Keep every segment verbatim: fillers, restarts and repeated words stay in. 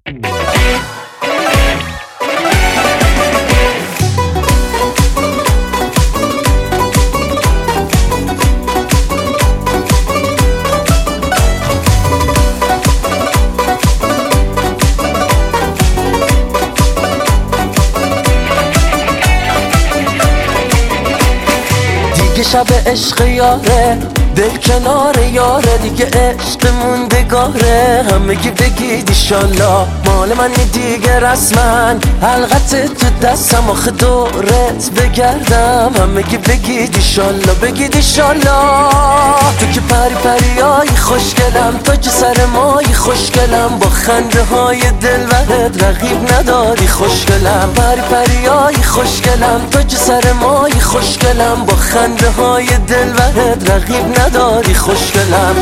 دیگه شب عشق یاره، دل کنار یاره، دیگه عشق موندگاره. همگی بگید ایشالله مال منی دیگه رسما، حلقت تو دستم آخه دورت بگردم. همگی بگید ایشالله، بگید ایشالله. تو که پری پریایی خوشگلم، تو که سر مایی خوشگلم، با خنده های دلبرت رقیب نداری خوشگلم. پری پریایی خوشگلم، تو که سر مایی خوشگلم، با خنده های دلبرت رقیب نداری خوشگلم.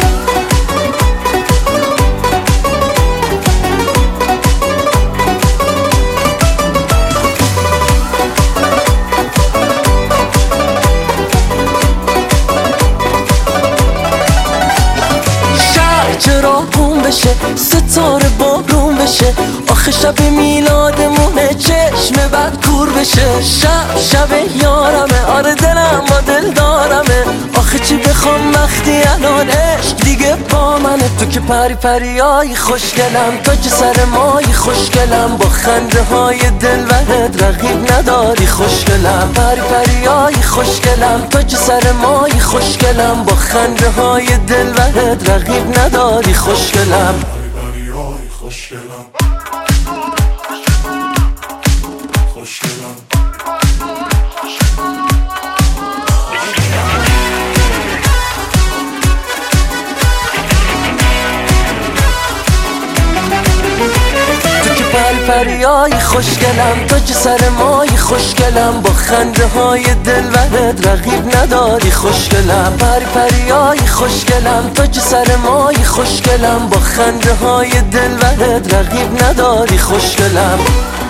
چراغون بشه، ستاره بارون بشه، آخه شب میلادمونه چشم بد کور بشه. شب شب یارمه، آره دلم با دل دارمه، آخه چی بخوام وقتی الان عشق دیگه با منه. تو که پری پریایی خوشگلم، تو که سر مایی خوشگلم، با خنده های دلبرت رقیب نداری خوشگلم. پری پریایی خوشگلم، تو که سر مایی خوشگلم، با خنده های دلبرت رقیب نداری خوشگلم. پری پریایی خوشگلم، خوشگلم. پری پریایی خوشگلم، تو که سر مایی خوشگلم، با خنده های دلبرت رقیب نداری خوشگلم. پری پریایی خوشگلم، تو که سر مایی خوشگلم، با خنده های دلبرت رقیب نداری خوشگلم.